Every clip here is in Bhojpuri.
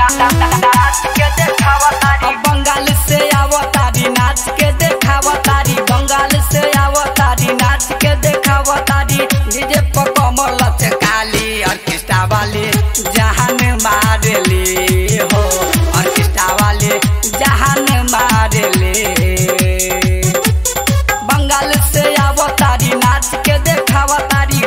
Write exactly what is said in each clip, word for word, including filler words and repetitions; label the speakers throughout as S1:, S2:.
S1: नाच के देखावा तारी बंगाल से आवो तारी नाच के देखावा तारी बंगाल से आवो तारी नाच के देखावा तारी डीजे पर कमर लचकाली ऑर्केस्ट्रा वाले जहान मारले हो ऑर्केस्ट्रा वाले जहान मारले बंगाल से आवो तारी नाच के देखावा तारी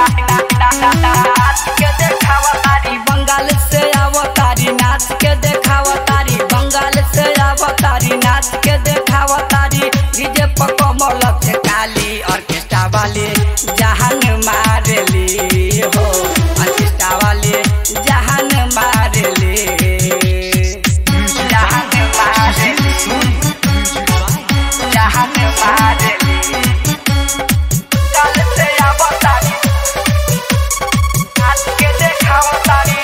S1: नाच के देखावा तारी बंगाल से आवो तारी नाच के देखावा तारी बंगाल से आवो तारी नाच के देखावा तारी डीजे पर कमर लचकाली ऑर्केस्ट्रा वाले जहान मारले हो ऑर्केस्ट्रा वाले जहान मारले जहान मारले जहान मारले बंगाल से आवो तारी नाच के देखावा तारी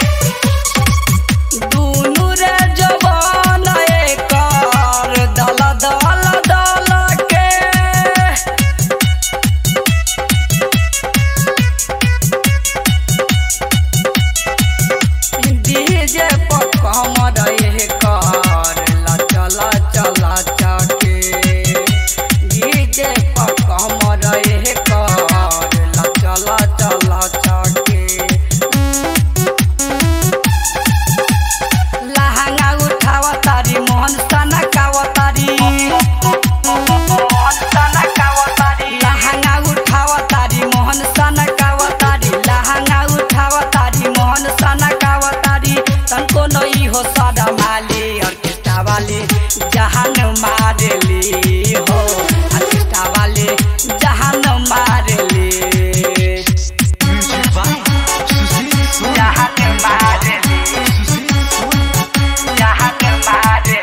S1: दुनु रे जवान एकर दल दल दल के डीजे पर कमर एकर लचल चल चके डीजे पर कमर एकर लचल चल चके लहंगा उठावा तारी मोहन सना कावा तारी मोहन सना कावा तारी लहंगा उठावा तारी मोहन सना कावा तारी लहंगा उठावा तारी मोहन सना कावा तारी तनको नई हो सदा माली ऑर्केस्ट्रा वाले जहान मारले हो ऑर्केस्ट्रा वाले जहान मारले जहान मारले जहान मारले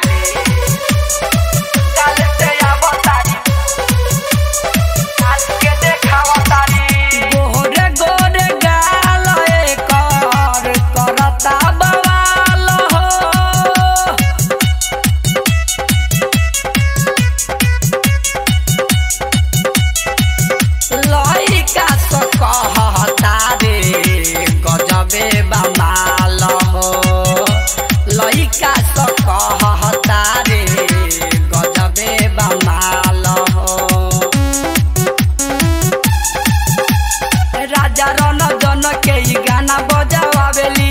S1: बंगाल से आवो तारी नाच के देखावा तारी गोरे गोरे गाल एकर करता बवाल हो लइका तो कहता रे गजबे बमाल हो लइका तो कहता रे गजबे बमाल हो राजा रन जन के ई गाना बजावेली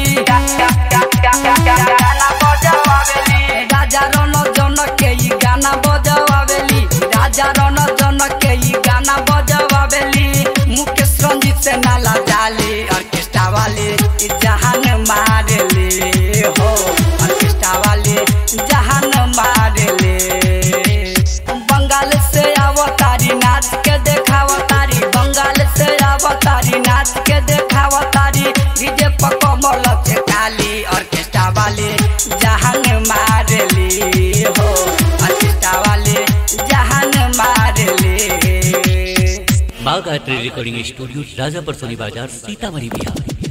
S1: गाना बजावेली राजा रन जन के ई गाना बजावेली राजा रन जन के ई गाना बजावेली मुकेश रंजीत से नाला जाली ऑर्केस्ट्रा वाले जहान मारले हो ऑर्केस्ट्रा वाले जहान मारले बंगाल से आवो तारी नाच के देखावा तारी बंगाल से आवो तारी नाच के देखावा तारी डीजे पर कमर लचकाली ऑर्केस्ट्रा वाले जहान मारले हो ऑर्केस्ट्रा वाले जहान मारले
S2: बाग art recording studio Rajapur Soni Bazaar Sitamarhi Bihar.